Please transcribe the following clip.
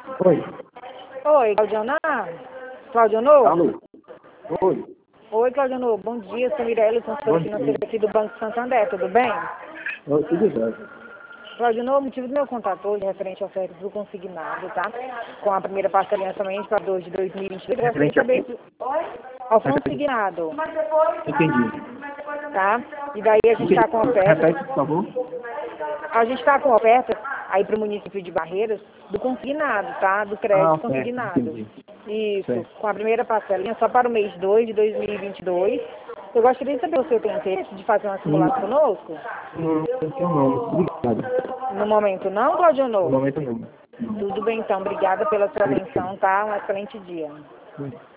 Oi. Oi, Claudiana? Claudionô? Alô? Oi. Oi, Claudionô. Bom dia, sou Mirella, consultora Bom financeira dia. aqui do Banco Santander, tudo bem? Oi, tudo bem? Claudionô, o motivo do meu contato hoje é referente ao ofertas do consignado, tá? Com a primeira parcelinha somente para 2 de 2022. Eu gostaria de Referente a saber quê? ao consignado, Entendi. tá? E daí a gente está com oferta. Repete, por favor. A gente está com oferta aí para o município de Barreiras do consignado, tá? Do crédito Certo, consignado. entendi. Isso, Certo. com a primeira parcelinha só para o mês 2 de 2022. Eu gostaria de saber se você tem interesse de fazer uma Não, simulação conosco? não tenho não. Obrigado. No momento não, No Claudionô? momento não. Não. Tudo bem então, obrigada pela sua Obrigado. atenção, tá? Um excelente dia.